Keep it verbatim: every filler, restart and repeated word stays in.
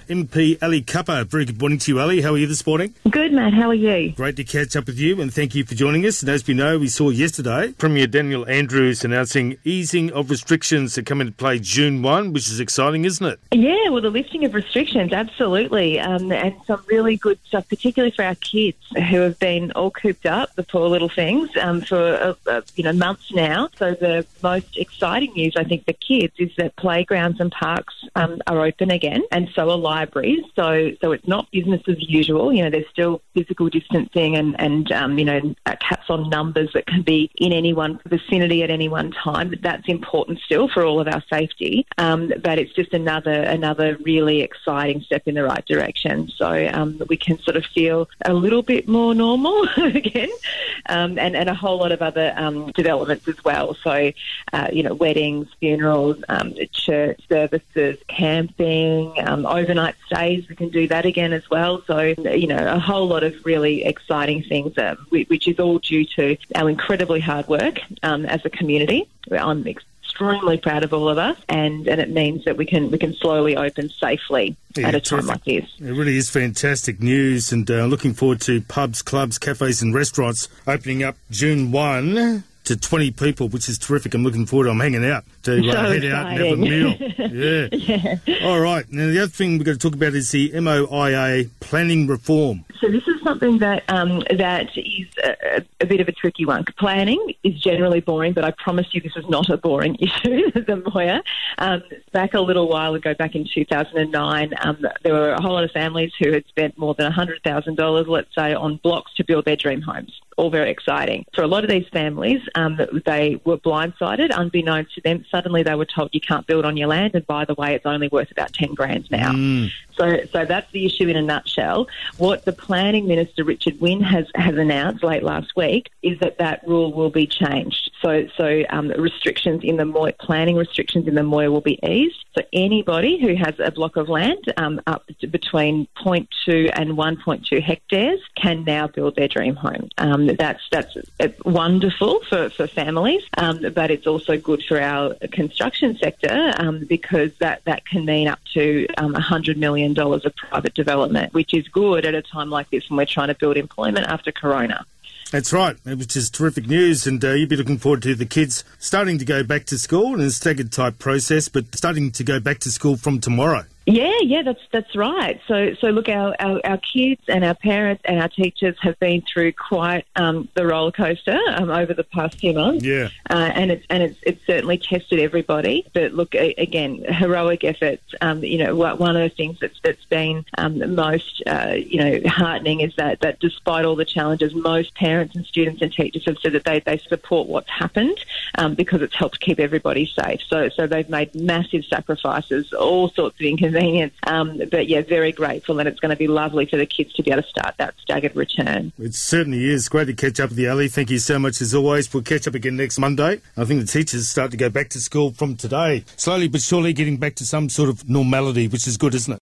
M P Ali Cupper. Very good morning to you, Ali. How are you this morning? Good, Matt. How are you? Great to catch up with you, and thank you for joining us. And as we know, we saw yesterday Premier Daniel Andrews announcing easing of restrictions that come into play June first, which is exciting, isn't it? Yeah, well, the lifting of restrictions, absolutely, um, and some really good stuff, particularly for our kids who have been all cooped up, the poor little things, um, for uh, uh, you know months now. So the most exciting news, I think, for kids is that playgrounds and parks um, are open again, and so are libraries. So so it's not business as usual. You know, there's still physical distancing and, and um, you know, caps on numbers that can be in any one vicinity at any one time. But that's important still for all of our safety. Um, but it's just another another really exciting step in the right direction. So um, we can sort of feel a little bit more normal again, um, and, and a whole lot of other um, developments as well. So, uh, you know, weddings, funerals, um, church services, camping, um, overnight stays, we can do that again as well. So, you know, a whole lot of really exciting things, uh, which is all due to our incredibly hard work um, as a community. I'm extremely proud of all of us, and, and it means that we can we can slowly open safely yeah, at a time terrific. like this. It really is fantastic news, and uh, looking forward to pubs, clubs, cafes and restaurants opening up June first to twenty people, which is terrific. I'm looking forward to I'm hanging out to uh, So head out and have a meal. Yeah. yeah. All right. Now, the other thing we've got to talk about is the M O I A planning reform. So this is something that um, that is a, a bit of a tricky one. Planning is generally boring, but I promise you this is not a boring issue as a lawyer. Um, back a little while ago, back in two thousand nine, um, there were a whole lot of families who had spent more than one hundred thousand dollars, let's say, on blocks to build their dream homes. All very exciting. For a lot of these families, um, they were blindsided, unbeknownst to them. Suddenly they were told you can't build on your land, and by the way, it's only worth about ten grand now. Mm. So, so that's the issue in a nutshell. What the Planning Minister, Richard Wynne, has, has announced late last week is that that rule will be changed. So, so um, restrictions in the M O I, planning restrictions in the M O I will be eased. So anybody who has a block of land um, up to between zero point two and one point two hectares can now build their dream home. Um, that's that's wonderful for, for families, um, but it's also good for our construction sector um, because that, that can mean up to um, one hundred million dollars of private development, which is good at a time like this when we're trying to build employment after Corona. That's right, which is terrific news, and uh, you'll be looking forward to the kids starting to go back to school in a staggered type process, but starting to go back to school from tomorrow. Yeah, yeah, that's that's right. So, so look, our, our, our kids and our parents and our teachers have been through quite um, the roller coaster um, over the past few months. Yeah, uh, and it's and it's it's certainly tested everybody. But look, a, again, heroic efforts. Um, you know, one of the things that's that's been um, most uh, you know heartening is that that despite all the challenges, most parents and students and teachers have said that they they support what's happened um, because it's helped keep everybody safe. So, so they've made massive sacrifices, all sorts of inconveniences. Um, but yeah, very grateful, and it's going to be lovely for the kids to be able to start that staggered return. It certainly is. Great to catch up with you, Ali. Thank you so much as always. We'll catch up again next Monday. I think the teachers start to go back to school from today. Slowly but surely getting back to some sort of normality, which is good, isn't it?